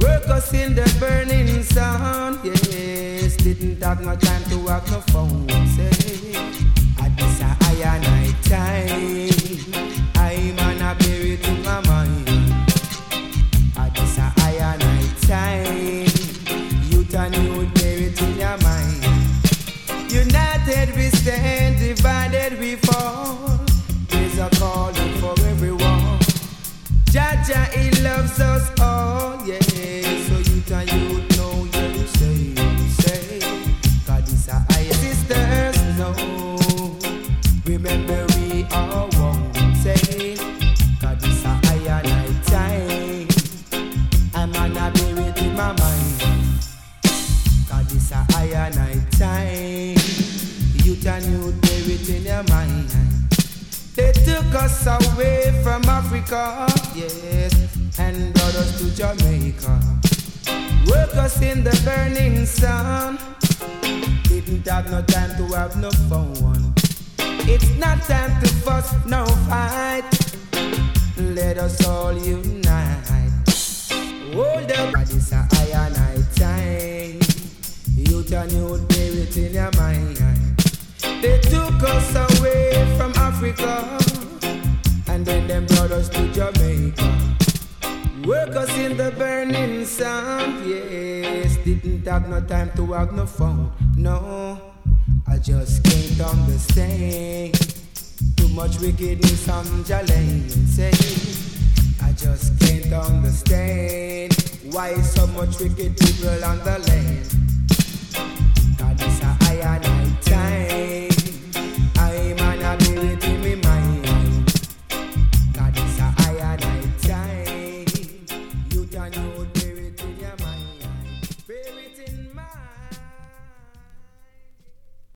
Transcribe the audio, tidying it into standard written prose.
Work us in the burning sun, yes. Didn't have no time to have no phone, say. At this a higher night time, I'm on a bear it in my mind. At this a higher night time, youth and youth bear it in your mind. United we stand, divided we fall. There's a calling for everyone. Jaja, he loves us all, yeah. So youth and youth know you say. God is a higher sisters, no. Remember we are one, say. God is a higher night time. I'm on a bear it in my mind. God is a higher night time. Youth and youth bear it in your mind. They took us away from Africa, yes, and brought us to Jamaica. Work us in the burning sun. Didn't have no time to have no phone. It's not time to fuss, no fight. Let us all unite. Hold up, it's a higher night time. Youth and youth bear it in your mind. They took us away from Africa, and then them brought us to Jamaica. Work us in the burning sun, yes. Didn't have no time to have no phone, no. I just can't understand. Too much wickedness on Jalen, say. I just can't understand why so much wicked people on the land.